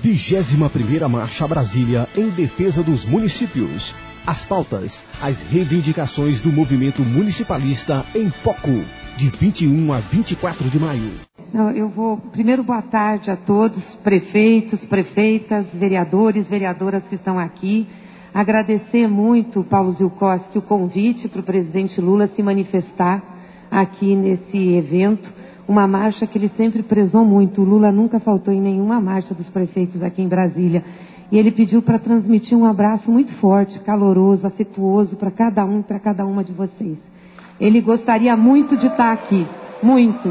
21ª Marcha a Brasília em defesa dos municípios. As pautas, as reivindicações do movimento municipalista em foco, de 21 a 24 de maio. Primeiro, boa tarde a todos, prefeitos, prefeitas, vereadores, vereadoras que estão aqui. Agradecer muito, Paulo Zilkowski, o convite para o presidente Lula se manifestar aqui nesse evento. Uma marcha que ele sempre prezou muito. O Lula nunca faltou em nenhuma marcha dos prefeitos aqui em Brasília. E ele pediu para transmitir um abraço muito forte, caloroso, afetuoso para cada um e para cada uma de vocês. Ele gostaria muito de estar aqui, muito.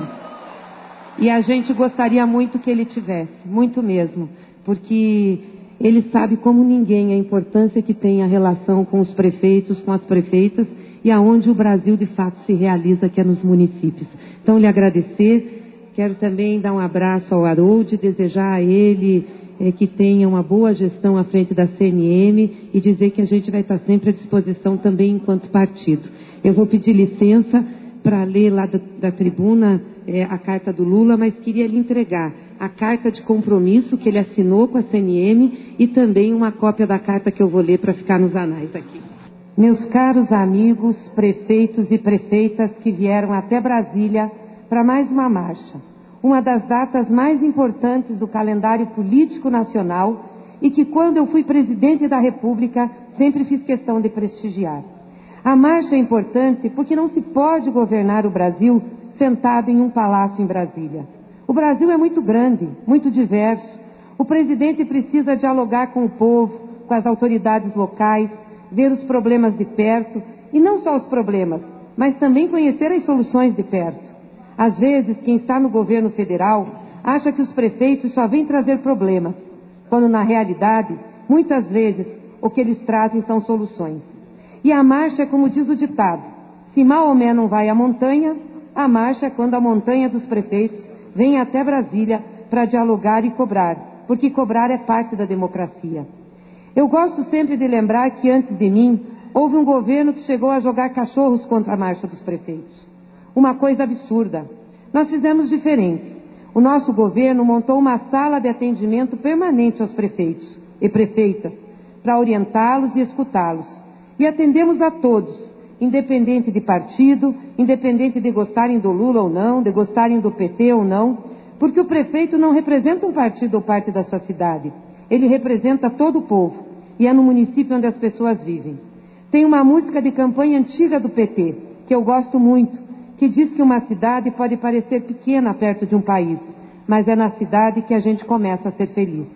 E a gente gostaria muito que ele tivesse, muito mesmo, porque ele sabe como ninguém a importância que tem a relação com os prefeitos, com as prefeitas, e aonde o Brasil de fato se realiza, que é nos municípios. Então, lhe agradecer, quero também dar um abraço ao Harold, desejar a ele que tenha uma boa gestão à frente da CNM e dizer que a gente vai estar sempre à disposição também enquanto partido. Eu vou pedir licença para ler lá da tribuna a carta do Lula, mas queria lhe entregar a carta de compromisso que ele assinou com a CNM e também uma cópia da carta que eu vou ler para ficar nos anais aqui. Meus caros amigos, prefeitos e prefeitas que vieram até Brasília para mais uma marcha, uma das datas mais importantes do calendário político nacional e que, quando eu fui presidente da República, sempre fiz questão de prestigiar. A marcha é importante porque não se pode governar o Brasil sentado em um palácio em Brasília. O Brasil é muito grande, muito diverso. O presidente precisa dialogar com o povo, com as autoridades locais, ver os problemas de perto, e não só os problemas, mas também conhecer as soluções de perto. Às vezes, quem está no governo federal acha que os prefeitos só vêm trazer problemas, quando na realidade, muitas vezes, o que eles trazem são soluções. E a marcha é como diz o ditado: se Maomé não vai à montanha, a marcha é quando a montanha dos prefeitos vem até Brasília para dialogar e cobrar, porque cobrar é parte da democracia. Eu gosto sempre de lembrar que antes de mim, houve um governo que chegou a jogar cachorros contra a marcha dos prefeitos. Uma coisa absurda. Nós fizemos diferente. O nosso governo montou uma sala de atendimento permanente aos prefeitos e prefeitas, para orientá-los e escutá-los. E atendemos a todos, independente de partido, independente de gostarem do Lula ou não, de gostarem do PT ou não, porque o prefeito não representa um partido ou parte da sua cidade. Ele representa todo o povo, e é no município onde as pessoas vivem. Tem uma música de campanha antiga do PT, que eu gosto muito, que diz que uma cidade pode parecer pequena perto de um país, mas é na cidade que a gente começa a ser feliz.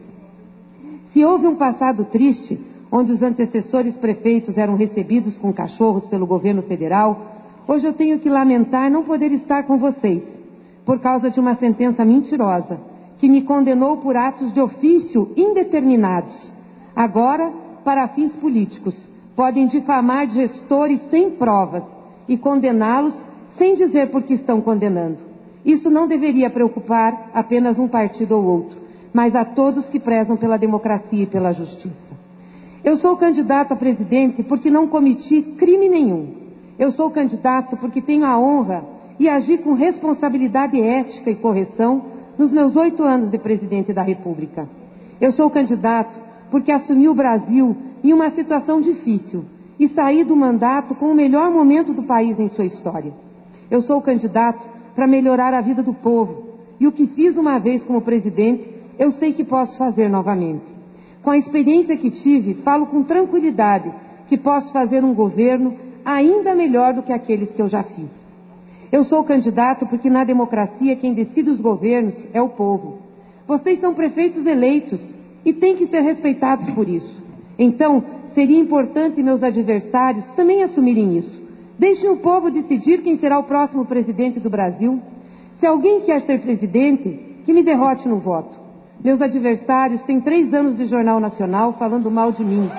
Se houve um passado triste, onde os antecessores prefeitos eram recebidos com cachorros pelo governo federal, hoje eu tenho que lamentar não poder estar com vocês, por causa de uma sentença mentirosa, que me condenou por atos de ofício indeterminados. Agora, para fins políticos, podem difamar gestores sem provas e condená-los sem dizer por que estão condenando. Isso não deveria preocupar apenas um partido ou outro, mas a todos que prezam pela democracia e pela justiça. Eu sou candidato a presidente porque não cometi crime nenhum. Eu sou candidato porque tenho a honra e agi com responsabilidade ética e correção nos meus 8 anos de presidente da República. Eu sou candidato porque assumi o Brasil em uma situação difícil e saí do mandato com o melhor momento do país em sua história. Eu sou candidato para melhorar a vida do povo, e o que fiz uma vez como presidente, eu sei que posso fazer novamente. Com a experiência que tive, falo com tranquilidade que posso fazer um governo ainda melhor do que aqueles que eu já fiz. Eu sou candidato porque na democracia quem decide os governos é o povo. Vocês são prefeitos eleitos e têm que ser respeitados por isso. Então, seria importante meus adversários também assumirem isso. Deixem o povo decidir quem será o próximo presidente do Brasil. Se alguém quer ser presidente, que me derrote no voto. Meus adversários têm 3 anos de Jornal Nacional falando mal de mim.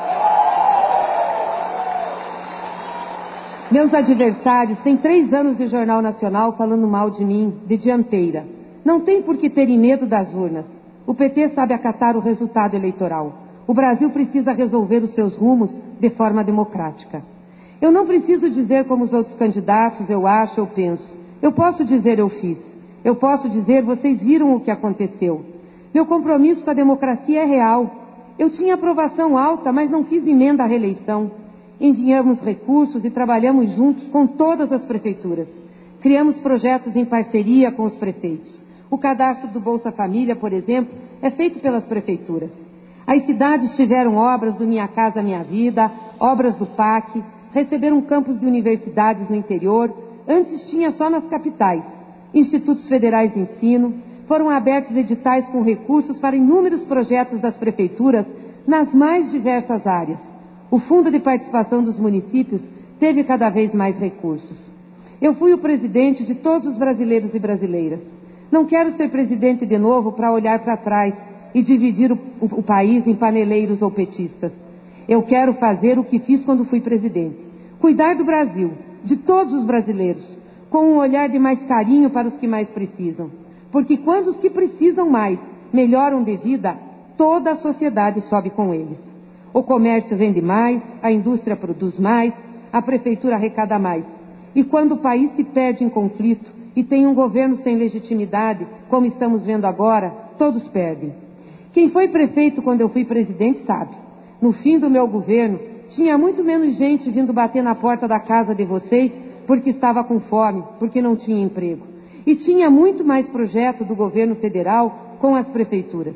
Meus adversários têm 3 anos de Jornal Nacional falando mal de mim, de dianteira. Não tem por que terem medo das urnas. O PT sabe acatar o resultado eleitoral. O Brasil precisa resolver os seus rumos de forma democrática. Eu não preciso dizer como os outros candidatos, eu acho, eu penso. Eu posso dizer eu fiz. Eu posso dizer vocês viram o que aconteceu. Meu compromisso com a democracia é real. Eu tinha aprovação alta, mas não fiz emenda à reeleição. Enviamos recursos e trabalhamos juntos com todas as prefeituras. Criamos projetos em parceria com os prefeitos. O cadastro do Bolsa Família, por exemplo, é feito pelas prefeituras. As cidades tiveram obras do Minha Casa Minha Vida, obras do PAC, receberam campos de universidades no interior, antes tinha só nas capitais. Institutos federais de ensino, foram abertos editais com recursos para inúmeros projetos das prefeituras nas mais diversas áreas. O Fundo de Participação dos Municípios teve cada vez mais recursos. Eu fui o presidente de todos os brasileiros e brasileiras. Não quero ser presidente de novo para olhar para trás e dividir o país em paneleiros ou petistas. Eu quero fazer o que fiz quando fui presidente. Cuidar do Brasil, de todos os brasileiros, com um olhar de mais carinho para os que mais precisam. Porque quando os que precisam mais melhoram de vida, toda a sociedade sobe com eles. O comércio vende mais, a indústria produz mais, a prefeitura arrecada mais. E quando o país se perde em conflito e tem um governo sem legitimidade, como estamos vendo agora, todos perdem. Quem foi prefeito quando eu fui presidente sabe. No fim do meu governo, tinha muito menos gente vindo bater na porta da casa de vocês porque estava com fome, porque não tinha emprego. E tinha muito mais projeto do governo federal com as prefeituras.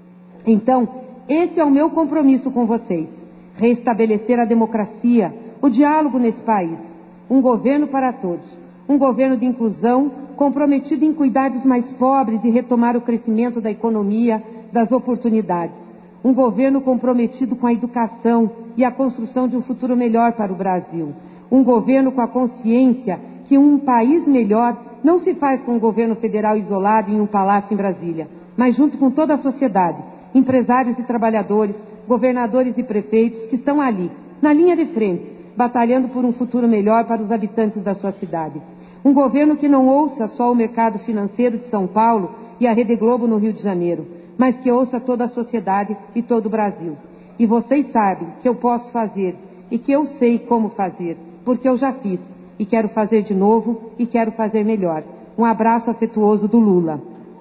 Então, esse é o meu compromisso com vocês. Restabelecer a democracia, o diálogo nesse país. Um governo para todos. Um governo de inclusão, comprometido em cuidar dos mais pobres e retomar o crescimento da economia, das oportunidades. Um governo comprometido com a educação e a construção de um futuro melhor para o Brasil. Um governo com a consciência que um país melhor não se faz com um governo federal isolado em um palácio em Brasília, mas junto com toda a sociedade, empresários e trabalhadores, governadores e prefeitos que estão ali, na linha de frente, batalhando por um futuro melhor para os habitantes da sua cidade. Um governo que não ouça só o mercado financeiro de São Paulo e a Rede Globo no Rio de Janeiro, mas que ouça toda a sociedade e todo o Brasil. E vocês sabem que eu posso fazer e que eu sei como fazer, porque eu já fiz e quero fazer de novo e quero fazer melhor. Um abraço afetuoso do Lula.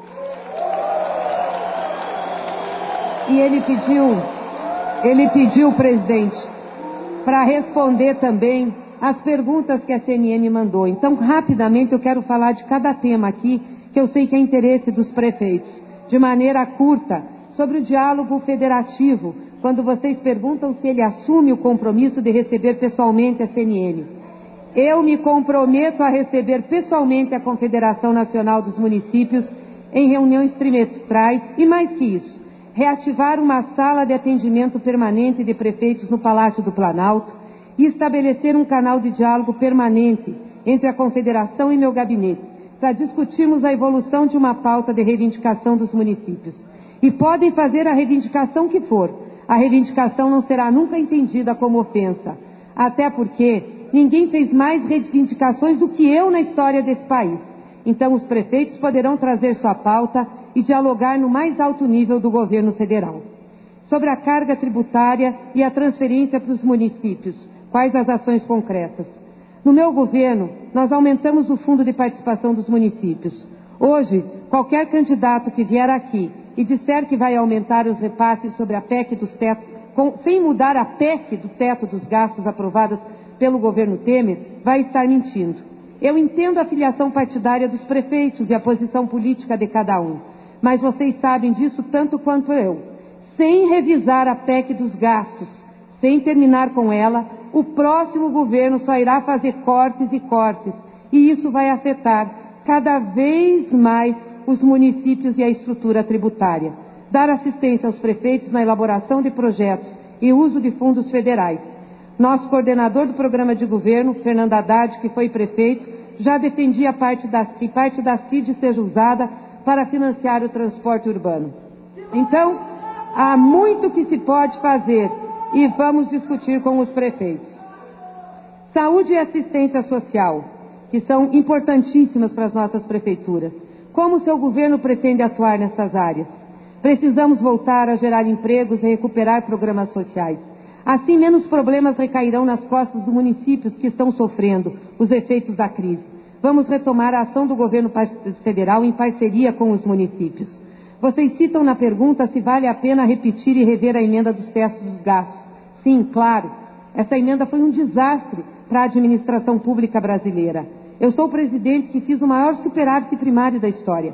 E ele pediu, presidente, para responder também as perguntas que a CNM mandou. Então, rapidamente, eu quero falar de cada tema aqui, que eu sei que é interesse dos prefeitos. De maneira curta, sobre o diálogo federativo, quando vocês perguntam se ele assume o compromisso de receber pessoalmente a CNM. Eu me comprometo a receber pessoalmente a Confederação Nacional dos Municípios em reuniões trimestrais e, mais que isso, reativar uma sala de atendimento permanente de prefeitos no Palácio do Planalto e estabelecer um canal de diálogo permanente entre a Confederação e meu gabinete, para discutirmos a evolução de uma pauta de reivindicação dos municípios. E podem fazer a reivindicação que for, a reivindicação não será nunca entendida como ofensa, até porque ninguém fez mais reivindicações do que eu na história desse país. Então os prefeitos poderão trazer sua pauta e dialogar no mais alto nível do governo federal. Sobre a carga tributária e a transferência para os municípios, quais as ações concretas? No meu governo, nós aumentamos o fundo de participação dos municípios. Hoje, qualquer candidato que vier aqui e disser que vai aumentar os repasses sobre a PEC dos tetos, sem mudar a PEC do teto dos gastos aprovada pelo governo Temer, vai estar mentindo. Eu entendo a filiação partidária dos prefeitos e a posição política de cada um, mas vocês sabem disso tanto quanto eu. Sem revisar a PEC dos gastos, sem terminar com ela, o próximo governo só irá fazer cortes e cortes, e isso vai afetar cada vez mais os municípios e a estrutura tributária. Dar assistência aos prefeitos na elaboração de projetos e uso de fundos federais. Nosso coordenador do programa de governo, Fernando Haddad, que foi prefeito, já defendia parte da CID seja usada para financiar o transporte urbano. Então, há muito que se pode fazer e vamos discutir com os prefeitos. Saúde e assistência social, que são importantíssimas para as nossas prefeituras. Como o seu governo pretende atuar nessas áreas? Precisamos voltar a gerar empregos e recuperar programas sociais. Assim, menos problemas recairão nas costas dos municípios que estão sofrendo os efeitos da crise. Vamos retomar a ação do governo federal em parceria com os municípios. Vocês citam na pergunta se vale a pena repetir e rever a emenda dos tetos dos gastos. Sim, claro. Essa emenda foi um desastre para a administração pública brasileira. Eu sou o presidente que fiz o maior superávit primário da história,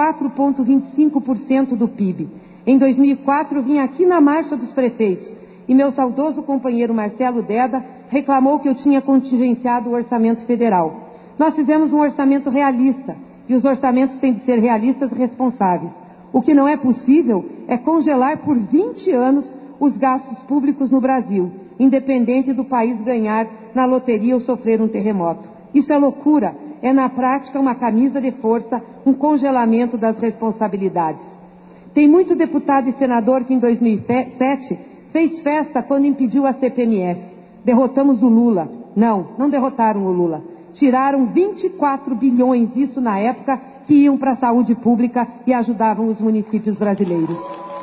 4,25% do PIB. Em 2004, eu vim aqui na Marcha dos Prefeitos e meu saudoso companheiro Marcelo Deda reclamou que eu tinha contingenciado o orçamento federal. Nós fizemos um orçamento realista e os orçamentos têm de ser realistas e responsáveis. O que não é possível é congelar por 20 anos os gastos públicos no Brasil, independente do país ganhar na loteria ou sofrer um terremoto. Isso é loucura, é na prática uma camisa de força, um congelamento das responsabilidades. Tem muito deputado e senador que em 2007 fez festa quando impediu a CPMF. Derrotamos o Lula. Não derrotaram o Lula. Tiraram 24 bilhões, isso na época, que iam para a saúde pública e ajudavam os municípios brasileiros.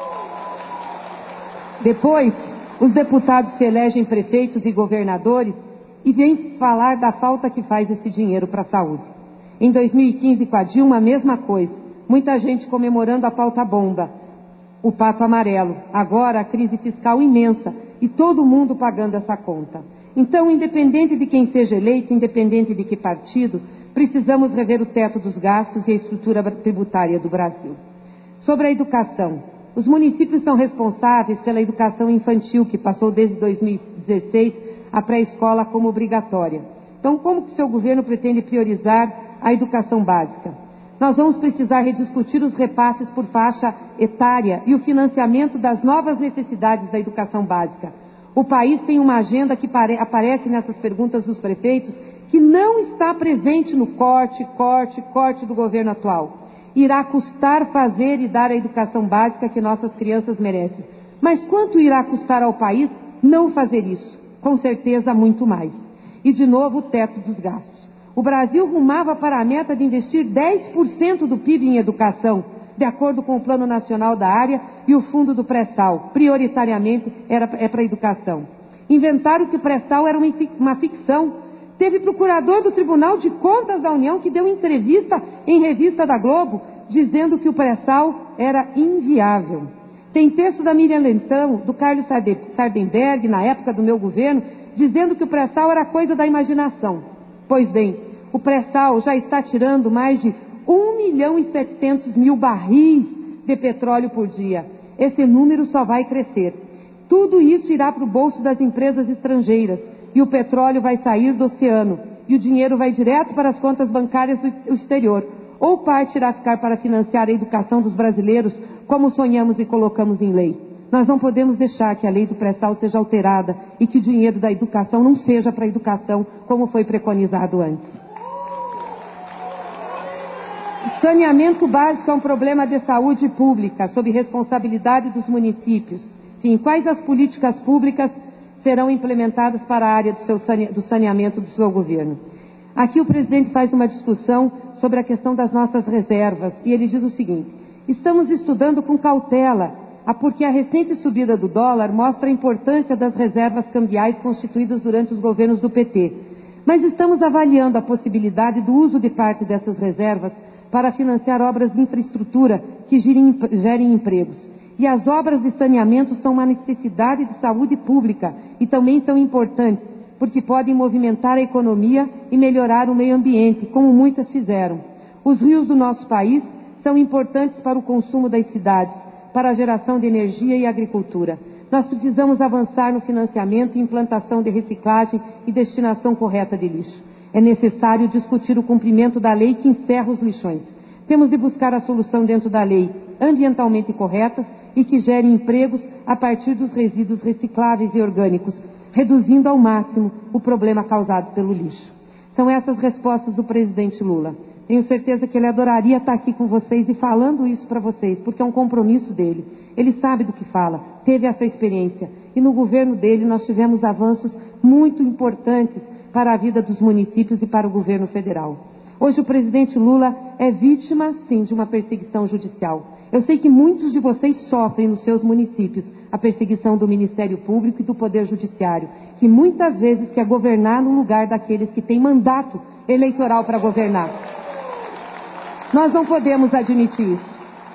Depois, os deputados se elegem prefeitos e governadores e vêm falar da falta que faz esse dinheiro para a saúde. Em 2015, com a Dilma, a mesma coisa. Muita gente comemorando a pauta bomba, o pato amarelo. Agora, a crise fiscal imensa e todo mundo pagando essa conta. Então, independente de quem seja eleito, independente de que partido, precisamos rever o teto dos gastos e a estrutura tributária do Brasil. Sobre a educação, os municípios são responsáveis pela educação infantil, que passou desde 2016 a pré-escola como obrigatória. Então, como que o seu governo pretende priorizar a educação básica? Nós vamos precisar rediscutir os repasses por faixa etária e o financiamento das novas necessidades da educação básica. O país tem uma agenda que aparece nessas perguntas dos prefeitos que não está presente no corte do governo atual. Irá custar fazer e dar a educação básica que nossas crianças merecem. Mas quanto irá custar ao país não fazer isso? Com certeza, muito mais. E, de novo, o teto dos gastos. O Brasil rumava para a meta de investir 10% do PIB em educação, de acordo com o Plano Nacional da Área e o Fundo do Pré-Sal. Prioritariamente é para a educação. Inventaram que o Pré-Sal era uma ficção. Teve procurador do Tribunal de Contas da União que deu entrevista em revista da Globo, dizendo que o Pré-Sal era inviável. Tem texto da Miriam Leitão, do Carlos Sardenberg, na época do meu governo, dizendo que o Pré-Sal era coisa da imaginação. Pois bem, o Pré-Sal já está tirando mais de 1.700.000 barris de petróleo por dia. Esse número só vai crescer. Tudo isso irá para o bolso das empresas estrangeiras e o petróleo vai sair do oceano e o dinheiro vai direto para as contas bancárias do exterior. Ou parte irá ficar para financiar a educação dos brasileiros, como sonhamos e colocamos em lei. Nós não podemos deixar que a lei do pré-sal seja alterada e que o dinheiro da educação não seja para a educação, como foi preconizado antes. Saneamento básico é um problema de saúde pública, sob responsabilidade dos municípios. Enfim, quais as políticas públicas serão implementadas para a área do saneamento do seu governo? Aqui o presidente faz uma discussão sobre a questão das nossas reservas e ele diz o seguinte: estamos estudando com cautela, porque a recente subida do dólar mostra a importância das reservas cambiais constituídas durante os governos do PT. Mas estamos avaliando a possibilidade do uso de parte dessas reservas para financiar obras de infraestrutura que gerem empregos. E as obras de saneamento são uma necessidade de saúde pública e também são importantes, porque podem movimentar a economia e melhorar o meio ambiente, como muitas fizeram. Os rios do nosso país são importantes para o consumo das cidades, para a geração de energia e agricultura. Nós precisamos avançar no financiamento e implantação de reciclagem e destinação correta de lixo. É necessário discutir o cumprimento da lei que encerra os lixões. Temos de buscar a solução dentro da lei, ambientalmente corretas e que gerem empregos a partir dos resíduos recicláveis e orgânicos, reduzindo ao máximo o problema causado pelo lixo. São essas respostas do presidente Lula. Tenho certeza que ele adoraria estar aqui com vocês e falando isso para vocês, porque é um compromisso dele. Ele sabe do que fala, teve essa experiência. E no governo dele nós tivemos avanços muito importantes para a vida dos municípios e para o governo federal. Hoje o presidente Lula é vítima, sim, de uma perseguição judicial. Eu sei que muitos de vocês sofrem nos seus municípios a perseguição do Ministério Público e do Poder Judiciário, que muitas vezes quer governar no lugar daqueles que têm mandato eleitoral para governar. Nós não podemos admitir isso.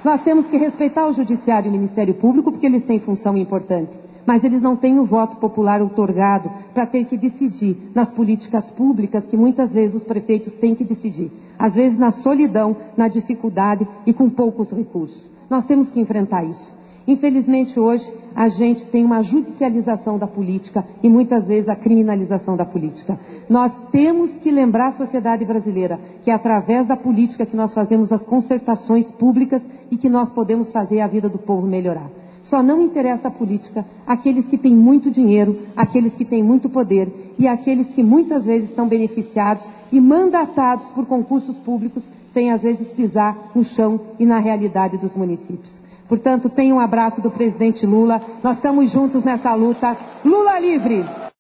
Nós temos que respeitar o Judiciário e o Ministério Público porque eles têm função importante, mas eles não têm o voto popular outorgado para ter que decidir nas políticas públicas que muitas vezes os prefeitos têm que decidir. Às vezes na solidão, na dificuldade e com poucos recursos. Nós temos que enfrentar isso. Infelizmente hoje a gente tem uma judicialização da política e muitas vezes a criminalização da política. Nós temos que lembrar a sociedade brasileira que é através da política que nós fazemos as concertações públicas e que nós podemos fazer a vida do povo melhorar. Só não interessa a política àqueles que têm muito dinheiro, àqueles que têm muito poder e àqueles que muitas vezes estão beneficiados e mandatados por concursos públicos sem às vezes pisar no chão e na realidade dos municípios. Portanto, tenha um abraço do presidente Lula. Nós estamos juntos nessa luta. Lula livre!